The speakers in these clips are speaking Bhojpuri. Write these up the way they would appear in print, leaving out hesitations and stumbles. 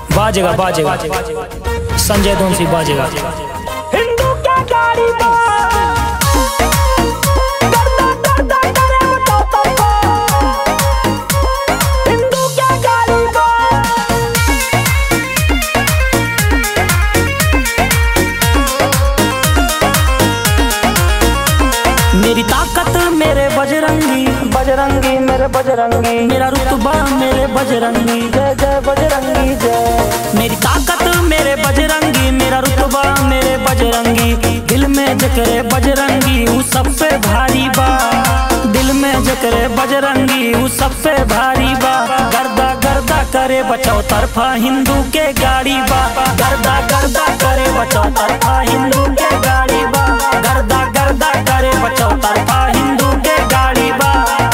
बाजेगा बाजेगा संजय धोनसी बाजेगा। हिंदू क्या गाड़ी बा करदा करदा करे बताता को हिंदू क्या गाड़ी बा। मेरी ताकत मेरे बजरंगी, बजरंगी मेरे बजरंगी, मेरा रुतबा मेरे बजरंगी, जय जय बजरंगी जय। मेरी ताकत मेरे बजरंगी, मेरा रुतबा मेरे बजरंगी। दिल में जकरे बजरंगी वो सबसे भारी बा, दिल में जकरे बजरंगी वो सबसे भारी बा। गर्दा गर्दा करे बचाओ तरफा हिंदू के गाड़ी बा, गर्दा गर्दा करे बचाओ तरफा हिंदू के गाड़ी बा, गर्दा गर्दा करे बचाओ तरफा हिंदू के गाड़ी बा।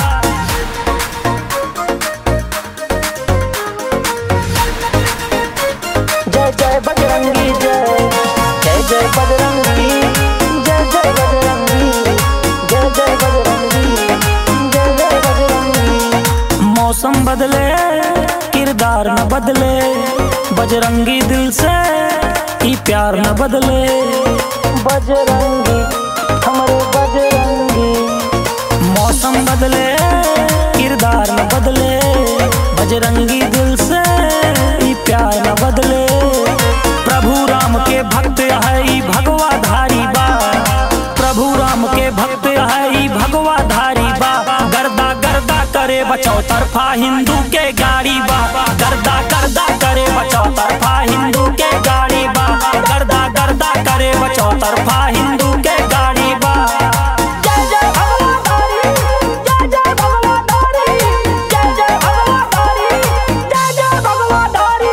जय जय बजरंगी जय, जय जय बजरंगी, जय जय बजरंगी, जय जय बजरंगी, जय जय बजरंगी। मौसम बदले किरदार न बदले, बजरंगी दिल से ही प्यार न बदले। बजरंगी हमारे बजरंगी। मौसम बदले किरदार न बदले, बजरंगी दिल से ही प्यार न बदले। प्रभु राम के भक्त है ई भगवा धारी बा, प्रभु राम के भक्त है ई भगवा धारी बा। गर्दा गर्दा करे बचाओ तरफा हिंदू के गाड़ी बा, गर्दा गर्दा करे बचाओ तरफा हिंदू के गाड़ी बा, गर्दा गर्दा करे बचाओ तरफा हिंदू के गाड़ी बा। जय जय भगवाधारी, जय जय भगवाधारी, जय जय भगवाधारी, जय जय भगवाधारी।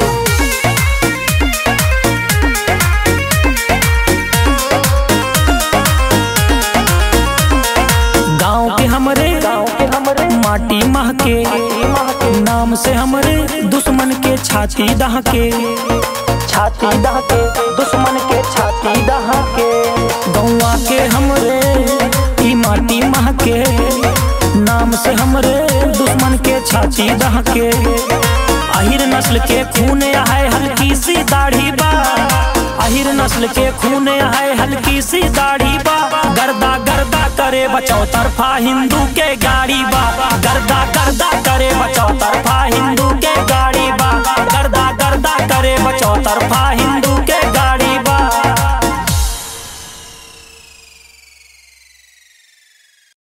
गाँव के हमरे माटी महके, नाम से हमरे दुश्मन के छाती दहके, छाती दहके दुश्मन के छाती दहके। गौवा के हमरे ई माटी महके, नाम से हमरे दुश्मन के छाती दहके। अहिर नस्ल के खून है हल्की सी दाढ़ी बा, अहिर नस्ल के खून है हल्की सी दाढ़ी बा। गर्दा गर्दा करे बचाओ तरफा हिंदू के गाड़ी बा, गर्दा गर्दा करे बचाओ तरफा हिंदू के गाड़ी बा, गर्दा गर्दा करे बचाओ तरफा हिंदू के